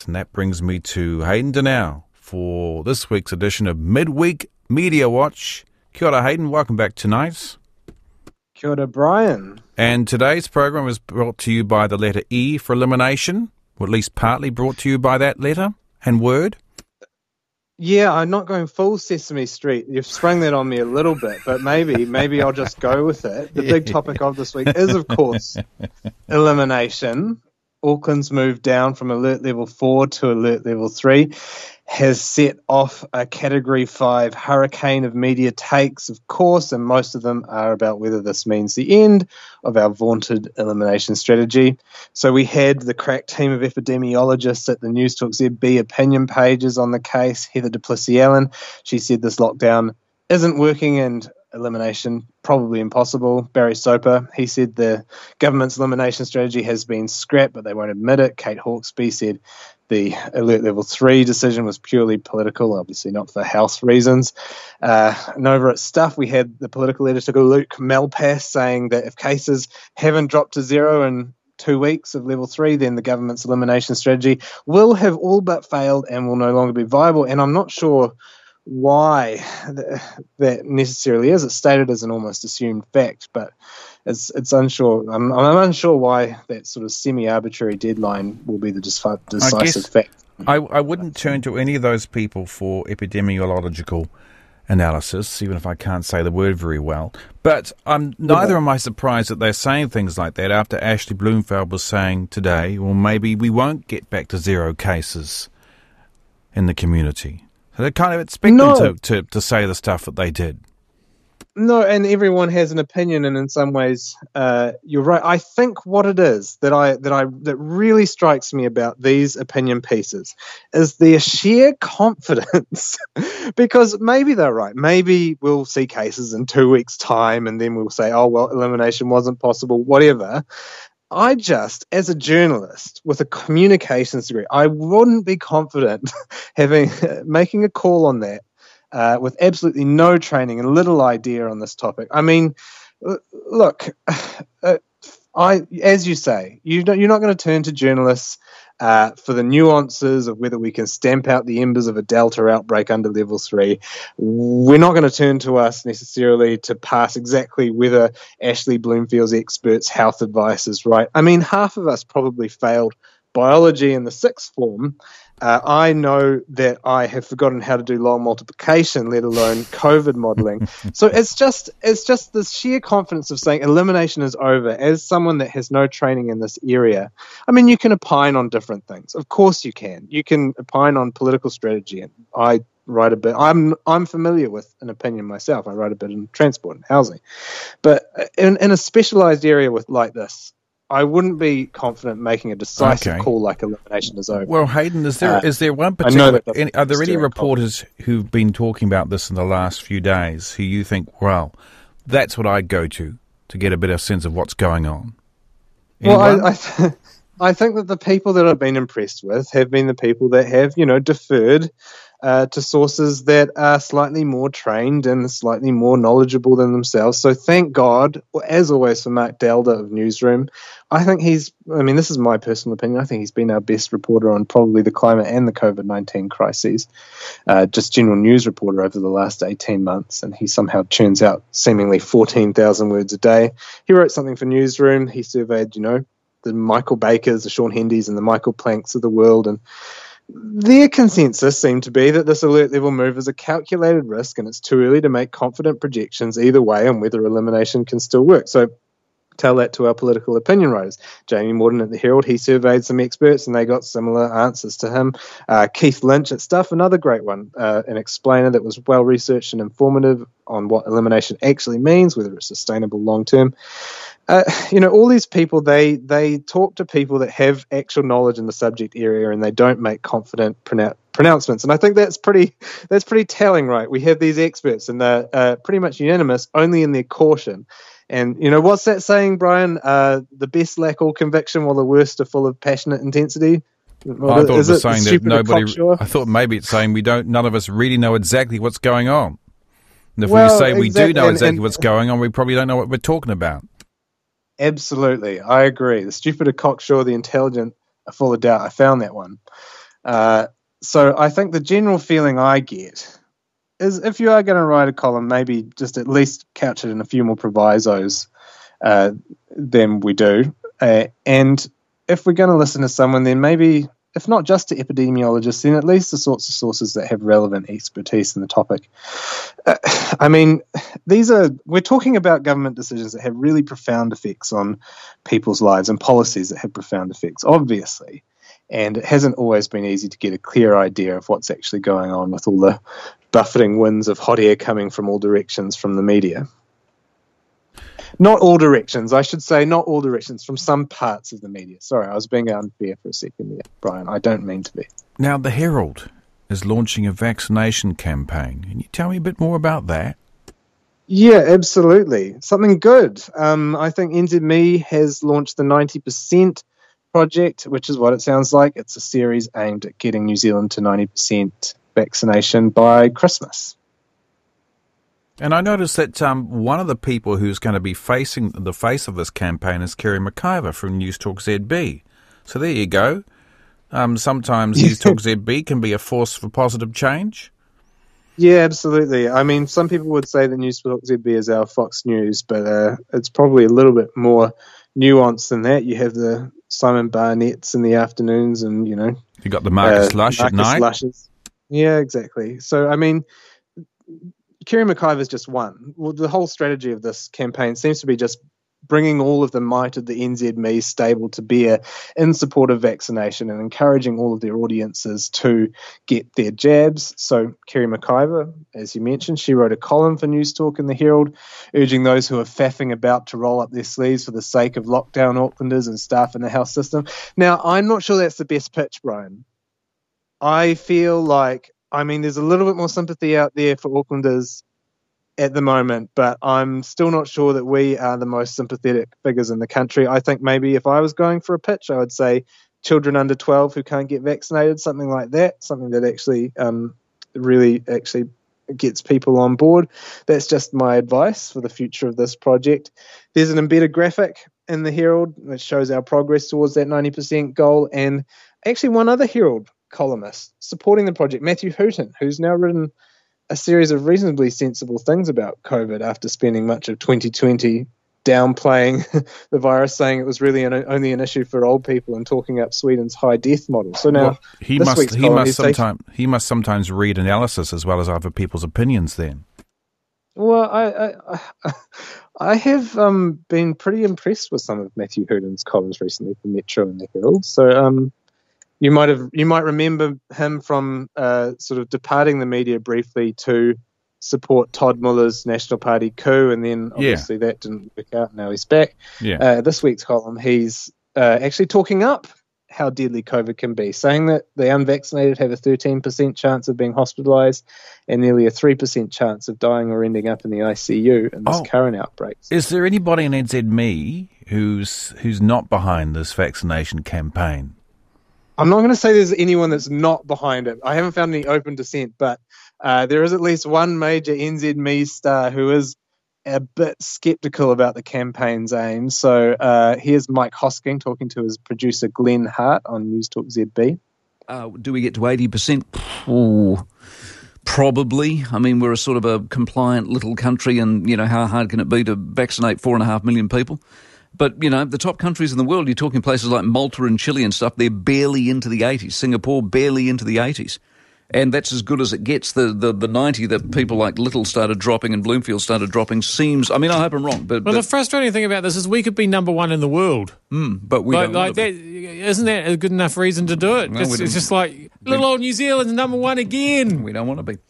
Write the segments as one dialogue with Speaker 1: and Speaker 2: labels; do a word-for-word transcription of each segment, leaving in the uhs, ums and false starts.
Speaker 1: And that brings me to Hayden Donnell for this week's edition of Midweek Media Watch. Kia ora, Hayden. Welcome back tonight.
Speaker 2: Kia ora, Brian.
Speaker 1: And today's program is brought to you by the letter E for elimination, or at least partly brought to you by that letter and word.
Speaker 2: Yeah, I'm not going full Sesame Street. You've sprung that on me a little bit, but maybe, maybe I'll just go with it. The big topic of this week is, of course, elimination. Auckland's moved down from alert level four to alert level three, has set off a category five hurricane of media takes, of course, and most of them are about whether this means the end of our vaunted elimination strategy. So we had the crack team of epidemiologists at the News Talk Z B opinion pages on the case. Heather Duplessis-Allen, she said this lockdown isn't working and elimination probably impossible. Barry Soper, he said the government's elimination strategy has been scrapped, but they won't admit it. Kate Hawkesby said the alert level three decision was purely political, obviously not for health reasons. Uh, and over at Stuff, we had the political editor Luke Malpass saying that if cases haven't dropped to zero in two weeks of level three, then the government's elimination strategy will have all but failed and will no longer be viable. And I'm not sure why that necessarily is. It's stated as an almost assumed fact, but it's it's unsure. I'm, I'm unsure why that sort of semi-arbitrary deadline will be the decisive
Speaker 1: I guess
Speaker 2: fact.
Speaker 1: I, I wouldn't turn to any of those people for epidemiological analysis, even if I can't say the word very well. But um, neither am I surprised that they're saying things like that after Ashley Bloomfield was saying today, well, maybe we won't get back to zero cases in the community. So they're kind of expecting
Speaker 2: no.
Speaker 1: to, to, to say the stuff that they did.
Speaker 2: No, and everyone has an opinion, and in some ways, uh, you're right. I think what it is that I that I that really strikes me about these opinion pieces is their sheer confidence, because maybe they're right. Maybe we'll see cases in two weeks' time, and then we'll say, "Oh well, elimination wasn't possible." Whatever. I just, as a journalist with a communications degree, I wouldn't be confident having making a call on that uh, with absolutely no training and little idea on this topic. I mean, look, uh, I, as you say, you don't, you're not going to turn to journalists uh, for the nuances of whether we can stamp out the embers of a Delta outbreak under level three. We're not going to turn to us necessarily to pass exactly whether Ashley Bloomfield's experts' health advice is right. I mean, half of us probably failed biology in the sixth form. Uh, I know that I have forgotten how to do long multiplication, let alone COVID modeling. So it's just it's just this sheer confidence of saying elimination is over. As someone that has no training in this area, I mean, you can opine on different things. Of course you can. You can opine on political strategy. And I write a bit. I'm I'm familiar with an opinion myself. I write a bit in transport and housing. But in, in a specialized area with like this, I wouldn't be confident making a decisive
Speaker 1: okay.
Speaker 2: call like elimination is over.
Speaker 1: Well, Hayden, is there
Speaker 2: uh,
Speaker 1: is there one particular? Any, are there any
Speaker 2: stir
Speaker 1: reporters who've been talking about this in the last few days who you think, well, that's what I'd go to to get a better sense of what's going on? Anyone?
Speaker 2: Well, I I, th- I think that the people that I've been impressed with have been the people that have, you know, deferred Uh, to sources that are slightly more trained and slightly more knowledgeable than themselves. So thank God, as always, for Mark Delder of Newsroom. I think he's, I mean, this is my personal opinion, I think he's been our best reporter on probably the climate and the COVID nineteen crises, uh, just general news reporter over the last eighteen months, and he somehow churns out seemingly fourteen thousand words a day. He wrote something for Newsroom. He surveyed, you know, the Michael Bakers, the Sean Hendys, and the Michael Planks of the world, and their consensus seemed to be that this alert level move is a calculated risk and it's too early to make confident projections either way on whether elimination can still work. So tell that to our political opinion writers. Jamie Morden at the Herald, he surveyed some experts and they got similar answers to him. Uh, Keith Lynch at Stuff, another great one, uh, an explainer that was well-researched and informative on what elimination actually means, whether it's sustainable long-term. Uh, you know, all these people, they they talk to people that have actual knowledge in the subject area and they don't make confident pronou- pronouncements. And I think that's pretty that's pretty telling, right? We have these experts and they're uh, pretty much unanimous only in their caution. And, you know, what's that saying, Brian? Uh, the best lack all conviction while the worst are full of passionate intensity.
Speaker 1: Well, I thought it was it saying that nobody, I thought maybe it's saying we don't, none of us really know exactly what's going on. And if well, we say we exactly, do know exactly and, and, what's going on, we probably don't know what we're talking about.
Speaker 2: Absolutely. I agree. The stupid are cocksure, the intelligent are full of doubt. I found that one. Uh, so I think the general feeling I get is if you are going to write a column, maybe just at least couch it in a few more provisos uh, than we do. Uh, and if we're going to listen to someone, then maybe, if not just to epidemiologists, then at least the sorts of sources that have relevant expertise in the topic. Uh, I mean, these are, we're talking about government decisions that have really profound effects on people's lives and policies that have profound effects, obviously. And it hasn't always been easy to get a clear idea of what's actually going on with all the buffeting winds of hot air coming from all directions from the media. Not all directions, I should say, not all directions, from some parts of the media. Sorry, I was being unfair for a second there, Brian. I don't mean to be.
Speaker 1: Now, the Herald is launching a vaccination campaign. Can you tell me a bit more about that?
Speaker 2: Yeah, absolutely. Something good. Um, I think N Z M E has launched the ninety percent project, which is what it sounds like. It's a series aimed at getting New Zealand to ninety percent vaccination by Christmas.
Speaker 1: And I noticed that um, one of the people who's going to be facing the face of this campaign is Kerry McIver from News Talk Z B. So there you go. Um, sometimes News Talk Z B can be a force for positive change.
Speaker 2: Yeah, absolutely. I mean, some people would say that News Talk Z B is our Fox News, but uh, it's probably a little bit more nuanced than that. You have the Simon Barnett's in the afternoons, and you know,
Speaker 1: you got the Marcus uh, Lush
Speaker 2: Marcus
Speaker 1: at night.
Speaker 2: Lushes. Yeah, exactly. So, I mean, Kerry McIver is just one. Well, the whole strategy of this campaign seems to be just bringing all of the might of the N Z M E stable to bear in support of vaccination and encouraging all of their audiences to get their jabs. So Kerry McIver, as you mentioned, she wrote a column for News Talk in the Herald, urging those who are faffing about to roll up their sleeves for the sake of lockdown Aucklanders and staff in the health system. Now, I'm not sure that's the best pitch, Brian. I feel like, I mean, there's a little bit more sympathy out there for Aucklanders at the moment, but I'm still not sure that we are the most sympathetic figures in the country. I think maybe if I was going for a pitch, I would say children under twelve who can't get vaccinated, something like that, something that actually um, really actually gets people on board. That's just my advice for the future of this project. There's an embedded graphic in the Herald that shows our progress towards that ninety percent goal, and actually one other Herald columnist supporting the project, Matthew Hooton, who's now written a series of reasonably sensible things about COVID after spending much of twenty twenty downplaying the virus, saying it was really an, only an issue for old people and talking up Sweden's high death model. So now
Speaker 1: well, he
Speaker 2: this
Speaker 1: must
Speaker 2: week's
Speaker 1: he
Speaker 2: column,
Speaker 1: must
Speaker 2: he's
Speaker 1: sometimes he must sometimes read analysis as well as other people's opinions. Then,
Speaker 2: well, I I, I have um, been pretty impressed with some of Matthew Hooton's columns recently for Metro and the Herald. So um. You might have, you might remember him from uh, sort of departing the media briefly to support Todd Muller's National Party coup, and then obviously yeah. that didn't work out. Now he's back.
Speaker 1: Yeah.
Speaker 2: Uh, this week's column, he's uh, actually talking up how deadly COVID can be, saying that the unvaccinated have a thirteen percent chance of being hospitalised and nearly a three percent chance of dying or ending up in the I C U in this oh. current outbreak.
Speaker 1: Is there anybody in N Z M E who's who's not behind this vaccination campaign?
Speaker 2: I'm not going to say there's anyone that's not behind it. I haven't found any open dissent, but uh, there is at least one major N Z M E star who is a bit sceptical about the campaign's aims. So uh, here's Mike Hosking talking to his producer Glenn Hart on News Talk Z B.
Speaker 3: Uh, do we get to eighty percent? Ooh, probably. I mean, we're a sort of a compliant little country, and, you know, how hard can it be to vaccinate four and a half million people? But, you know, the top countries in the world, you're talking places like Malta and Chile and stuff, they're barely into the eighties. Singapore, barely into the eighties. And that's as good as it gets. The, the, the ninety that people like Little started dropping and Bloomfield started dropping seems, I mean, I hope I'm wrong. But,
Speaker 4: well,
Speaker 3: but
Speaker 4: the frustrating thing about this is we could be number one in the world.
Speaker 3: Mm, but we
Speaker 4: like,
Speaker 3: don't
Speaker 4: like
Speaker 3: that,
Speaker 4: Isn't that a good enough reason to do it?
Speaker 3: No,
Speaker 4: it's, it's just like, little old New Zealand's number one again.
Speaker 3: We don't want to be.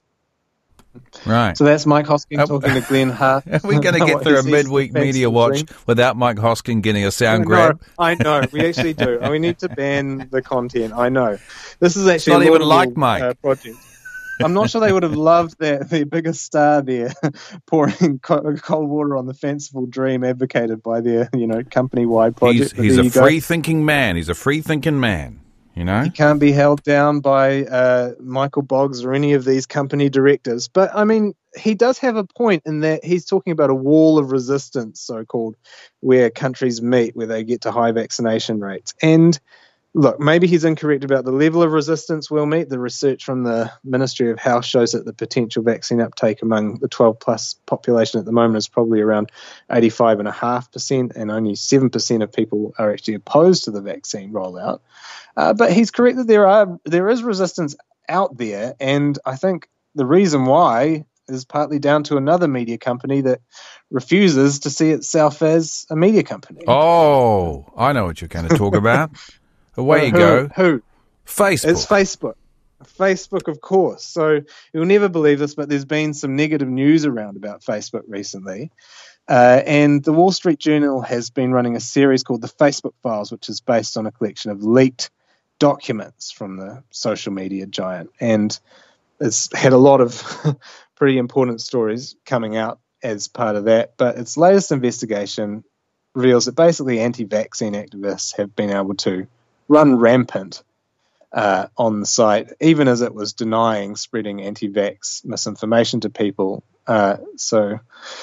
Speaker 1: Right.
Speaker 2: So that's Mike Hosking uh, talking to Glenn Hart.
Speaker 1: Are we going to get through a midweek media watch without Mike Hosking getting a sound
Speaker 2: no,
Speaker 1: grab?
Speaker 2: I know. We actually do. We need to ban the content. I know. This is actually
Speaker 1: it's not
Speaker 2: a
Speaker 1: even like Mike.
Speaker 2: Uh, project. I'm not sure they would have loved that the biggest star there pouring cold water on the fanciful dream advocated by their, you know, company-wide project.
Speaker 1: He's, he's a free-thinking man. He's a free-thinking man. You know?
Speaker 2: He can't be held down by uh, Michael Boggs or any of these company directors. But, I mean, he does have a point in that he's talking about a wall of resistance, so-called, where countries meet, where they get to high vaccination rates. And Look, maybe he's incorrect about the level of resistance we'll meet. The research from the Ministry of Health shows that the potential vaccine uptake among the twelve plus population at the moment is probably around eighty-five point five percent, and only seven percent of people are actually opposed to the vaccine rollout. Uh, but he's correct that there are there is resistance out there, and I think the reason why is partly down to another media company that refuses to see itself as a media company.
Speaker 1: Oh, I know what you're going to talk about. Away
Speaker 2: uh,
Speaker 1: you
Speaker 2: who,
Speaker 1: go.
Speaker 2: Who?
Speaker 1: Facebook.
Speaker 2: It's Facebook. Facebook, of course. So you'll never believe this, but there's been some negative news around about Facebook recently. Uh, and the Wall Street Journal has been running a series called The Facebook Files, which is based on a collection of leaked documents from the social media giant. And it's had a lot of pretty important stories coming out as part of that. But its latest investigation reveals that basically anti-vaccine activists have been able to run rampant uh, on the site, even as it was denying spreading anti-vax misinformation to people. Uh, so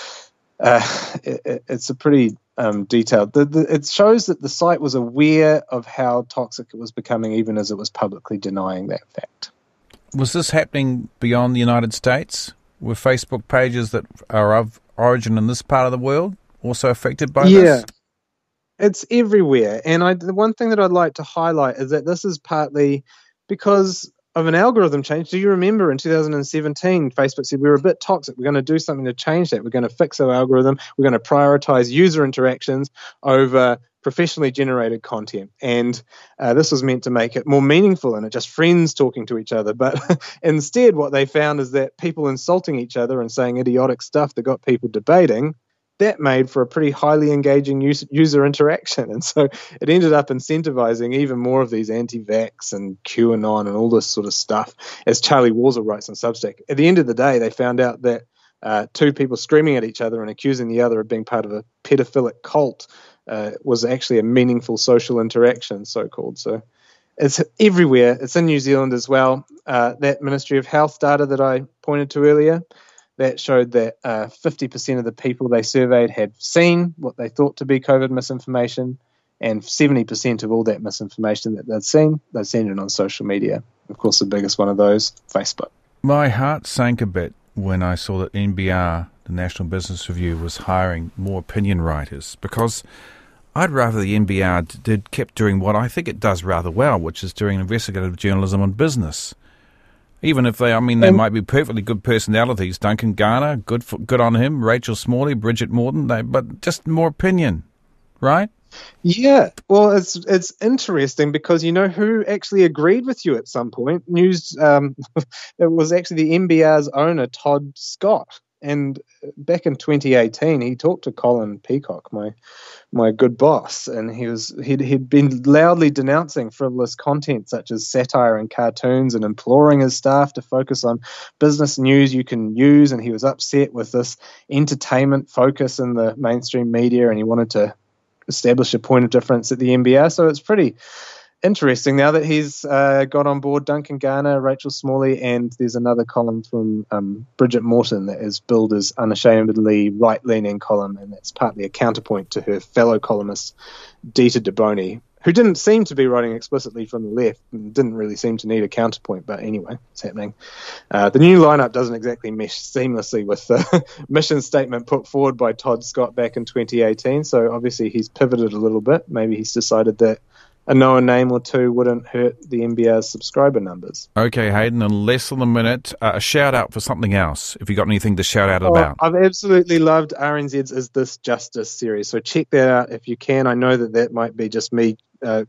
Speaker 2: uh, it, it's a pretty um, detailed. The, the, it shows that the site was aware of how toxic it was becoming, even as it was publicly denying that fact.
Speaker 1: Was this happening beyond the United States? Were Facebook pages that are of origin in this part of the world also affected by
Speaker 2: yeah.
Speaker 1: this?
Speaker 2: It's everywhere. And I, the one thing that I'd like to highlight is that this is partly because of an algorithm change. Do you remember in two thousand seventeen, Facebook said we were a bit toxic. We're going to do something to change that. We're going to fix our algorithm. We're going to prioritize user interactions over professionally generated content. And uh, this was meant to make it more meaningful and it just friends talking to each other. But instead, what they found is that people insulting each other and saying idiotic stuff that got people debating, that made for a pretty highly engaging user interaction. And so it ended up incentivizing even more of these anti-vax and QAnon and all this sort of stuff, as Charlie Warzel writes on Substack. At the end of the day, they found out that uh, two people screaming at each other and accusing the other of being part of a pedophilic cult uh, was actually a meaningful social interaction, so-called. So it's everywhere. It's in New Zealand as well. Uh, that Ministry of Health data that I pointed to earlier, that showed that uh, fifty percent of the people they surveyed had seen what they thought to be COVID misinformation, and seventy percent of all that misinformation that they'd seen, they'd seen it on social media. Of course, the biggest one of those, Facebook.
Speaker 1: My heart sank a bit when I saw that N B R, the National Business Review, was hiring more opinion writers, because I'd rather the N B R did kept doing what I think it does rather well, which is doing investigative journalism on business. Even if they, I mean, they um, might be perfectly good personalities. Duncan Garner, good for, good on him. Rachel Smalley, Bridget Morton, they, but just more opinion, right?
Speaker 2: Yeah, well, it's it's interesting because you know who actually agreed with you at some point? News, um, it was actually the N B R's owner, Todd Scott. And back in twenty eighteen, he talked to Colin Peacock, my my good boss, and he was he'd he'd been loudly denouncing frivolous content such as satire and cartoons, and imploring his staff to focus on business news you can use. And he was upset with this entertainment focus in the mainstream media, and he wanted to establish a point of difference at the N B R. So it's pretty interesting now that he's uh, got on board Duncan Garner, Rachel Smalley, and there's another column from um, Bridget Morton that is billed as unashamedly right-leaning column, and that's partly a counterpoint to her fellow columnist, Dita Deboni, who didn't seem to be writing explicitly from the left and didn't really seem to need a counterpoint, but anyway, it's happening. Uh, the new lineup doesn't exactly mesh seamlessly with the mission statement put forward by Todd Scott back in twenty eighteen, so obviously he's pivoted a little bit. Maybe he's decided that a known name or two wouldn't hurt the N B R's subscriber numbers.
Speaker 1: Okay, Hayden, in less than a minute, uh, a shout-out for something else, if you've got anything to shout out
Speaker 2: oh,
Speaker 1: about.
Speaker 2: I've absolutely loved R N Z's Is This Justice series, so check that out if you can. I know that that might be just me uh,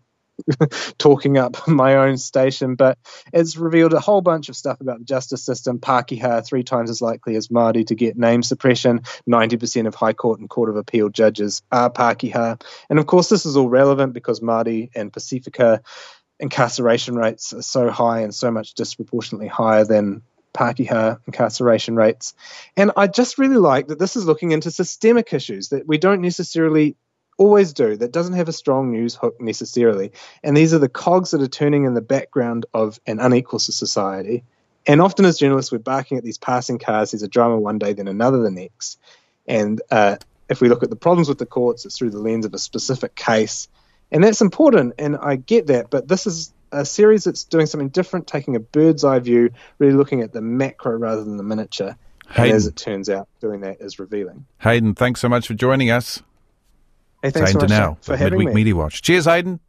Speaker 2: talking up my own station, but it's revealed a whole bunch of stuff about the justice system. Pākehā, three times as likely as Māori to get name suppression. ninety percent of High Court and Court of Appeal judges are Pākehā. And of course, this is all relevant because Māori and Pasifika incarceration rates are so high and so much disproportionately higher than Pākehā incarceration rates. And I just really like that this is looking into systemic issues that we don't necessarily always do, that doesn't have a strong news hook necessarily. And these are the cogs that are turning in the background of an unequal society. And often as journalists, we're barking at these passing cars. There's a drama one day, then another the next. And uh, if we look at the problems with the courts, it's through the lens of a specific case. And that's important, and I get that, but this is a series that's doing something different, taking a bird's eye view, really looking at the macro rather than the miniature.
Speaker 1: Hayden.
Speaker 2: And as it turns out, doing that is revealing.
Speaker 1: Hayden, thanks so much for joining us.
Speaker 2: Hey, thanks
Speaker 1: Hayden
Speaker 2: so much
Speaker 1: Donnell
Speaker 2: for
Speaker 1: of
Speaker 2: having
Speaker 1: Midweek
Speaker 2: me.
Speaker 1: Media Watch. Cheers, Hayden.